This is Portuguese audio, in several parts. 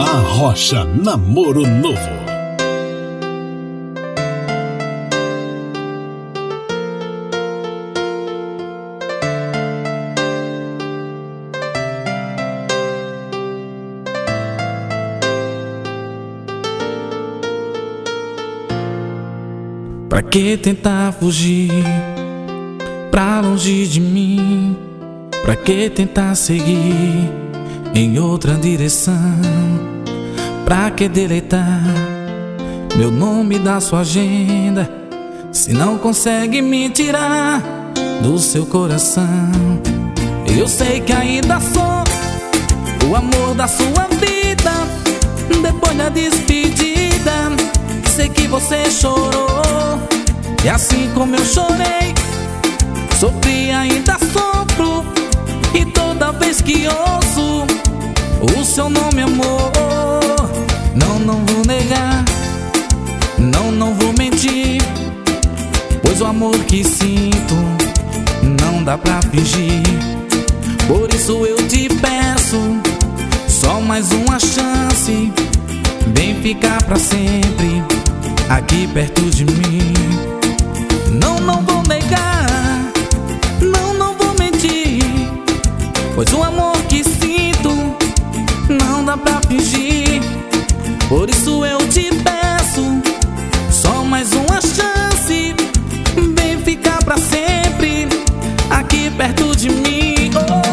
Rocha Namoro Novo. Pra que tentar fugir pra longe de mim? Pra que tentar seguir em outra direção? Pra que deletar meu nome da sua agenda se não consegue me tirar do seu coração? Eu sei que ainda sou o amor da sua vida. Depois da despedida, sei que você chorou, e assim como eu chorei, sofri, ainda sofro. E toda vez que ouço o seu nome, amor, não vou negar, não vou mentir, pois o amor que sinto não dá pra fingir. Por isso eu te peço só mais uma chance, vem ficar pra sempre aqui perto de mim. Não vou negar, não vou mentir, pois o amor que sinto não dá pra fingir. Por isso eu te peço só mais uma chance, vem ficar pra sempre aqui perto de mim.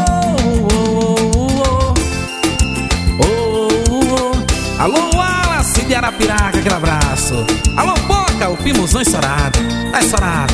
Alô, Wallace de Arapiraca, aquele abraço. Alô, Boca, o Pimuzão estourado. Tá estourado.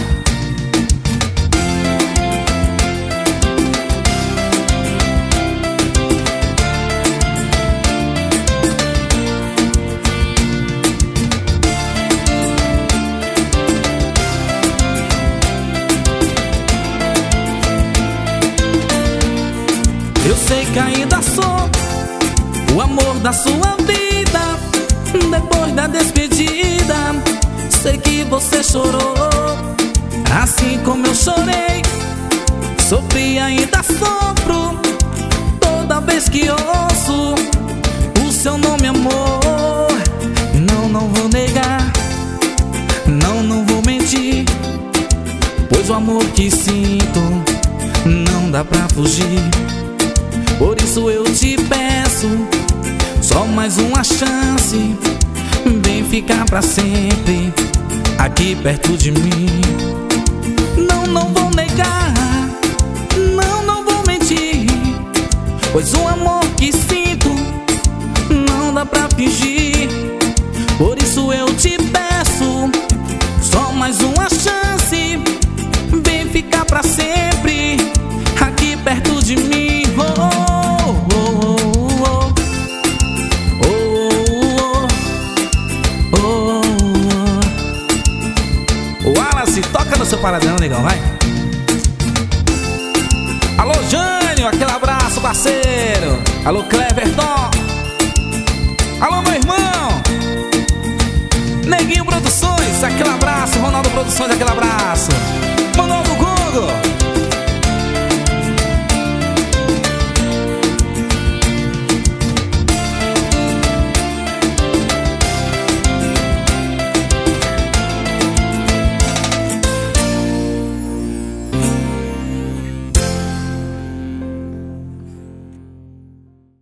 Eu sei que ainda sou o amor da sua vida. Depois da despedida, sei que você chorou, assim como eu chorei, sofri, ainda sofro. Toda vez que ouço o seu nome, amor, não vou negar, não vou mentir, pois o amor que sinto não dá pra fugir. Por isso eu te peço só mais uma chance, vem ficar pra sempre aqui perto de mim. Não vou negar, não vou mentir, pois o amor que sinto não dá pra fingir. Por isso eu te peço só mais uma chance, vem ficar pra sempre aqui perto de mim. Wallace, toca no seu paradão, negão, vai. Alô, Jânio, aquele abraço, parceiro. Alô, Cleverton. Alô, meu irmão Neguinho Produções, aquele abraço. Ronaldo Produções, aquele abraço. Manuel do Gongo.